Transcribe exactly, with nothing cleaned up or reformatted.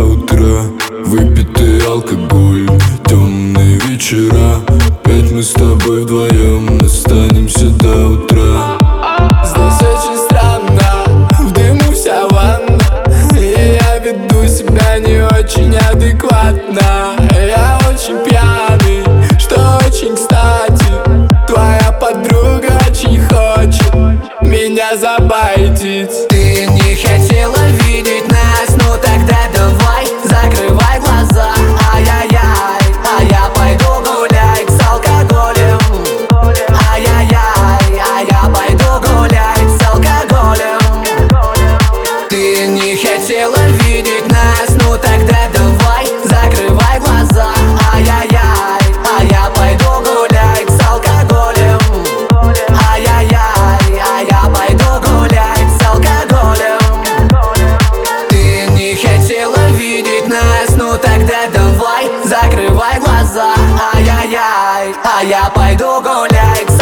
до утра. Выпитый алкоголь, темные вечера. Опять мы с тобой вдвоем останемся до утра. Здесь очень странно, в дыму вся ванна, и я веду себя не очень адекватно. Я очень пьяный, что очень кстати. Твоя подруга очень хочет меня забайтить. Ты не хотела видеть нас, ну тогда давай закрывай глаза. Ай-яй-яй, а я пойду гулять с алкоголем. Ай-яй-яй, а я пойду гулять с алкоголем. Ты не хотела видеть нас, ну тогда давай закрывай глаза. Ай-яй-яй, а я пойду гулять с алкоголем. Ай-яй-яй, а я пойду гулять с алкоголем. Ты не хотела видеть нас, ну тогда давай закрывай глаза. Ай-яй-яй, а я пойду гулять с